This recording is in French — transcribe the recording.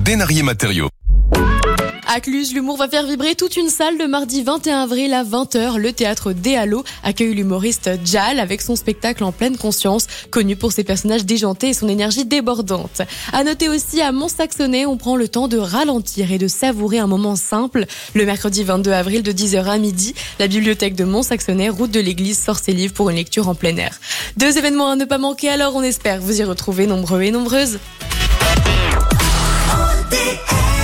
Dénarier Matériaux. À Cluse, l'humour va faire vibrer toute une salle le mardi 21 avril à 20h. Le théâtre des Hallos accueille l'humoriste Jal avec son spectacle En pleine conscience, connu pour ses personnages déjantés et son énergie débordante. À noter aussi, à Mont-Saxonais, on prend le temps de ralentir et de savourer un moment simple. Le mercredi 22 avril de 10h à midi, la bibliothèque de Mont-Saxonais, route de l'église, sort ses livres pour une lecture en plein air. 2 événements à ne pas manquer, alors on espère vous y retrouver nombreux et nombreuses.